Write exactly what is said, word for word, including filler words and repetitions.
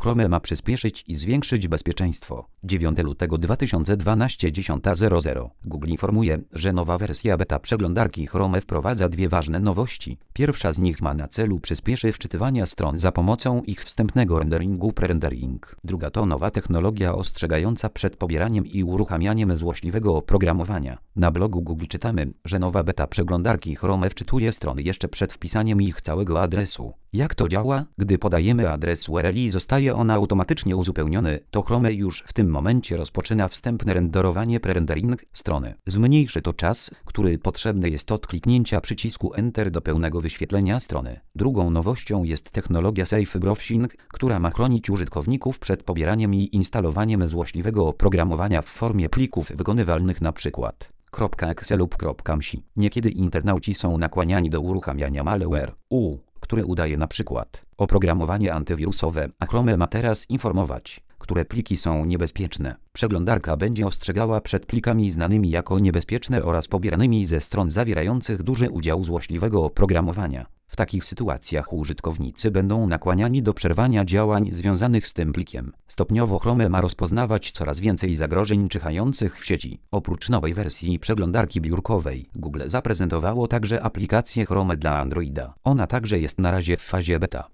Chrome ma przyspieszyć i zwiększyć bezpieczeństwo. dziewiątego lutego dwa tysiące dwunastego dziesiąta zero zero. Google informuje, że nowa wersja beta przeglądarki Chrome wprowadza dwie ważne nowości. Pierwsza z nich ma na celu przyspieszy wczytywania stron za pomocą ich wstępnego renderingu prerendering. Druga to nowa technologia ostrzegająca przed pobieraniem i uruchamianiem złośliwego oprogramowania. Na blogu Google czytamy, że nowa beta przeglądarki Chrome wczytuje strony jeszcze przed wpisaniem ich całego adresu. Jak to działa? Gdy podajemy adres U R L i zostaje on automatycznie uzupełniony, to Chrome już w tym momencie rozpoczyna wstępne renderowanie prerendering strony. Zmniejszy to czas, który potrzebny jest od kliknięcia przycisku Enter do pełnego wyświetlenia strony. Drugą nowością jest technologia Safe Browsing, która ma chronić użytkowników przed pobieraniem i instalowaniem złośliwego oprogramowania w formie plików wykonywalnych np. .exe lub .msi. Niekiedy internauci są nakłaniani do uruchamiania malware U, który udaje na przykład oprogramowanie antywirusowe, a Chrome ma teraz informować, które pliki są niebezpieczne. Przeglądarka będzie ostrzegała przed plikami znanymi jako niebezpieczne oraz pobieranymi ze stron zawierających duży udział złośliwego oprogramowania. W takich sytuacjach użytkownicy będą nakłaniani do przerwania działań związanych z tym plikiem. Stopniowo Chrome ma rozpoznawać coraz więcej zagrożeń czyhających w sieci. Oprócz nowej wersji przeglądarki biurkowej, Google zaprezentowało także aplikację Chrome dla Androida. Ona także jest na razie w fazie beta.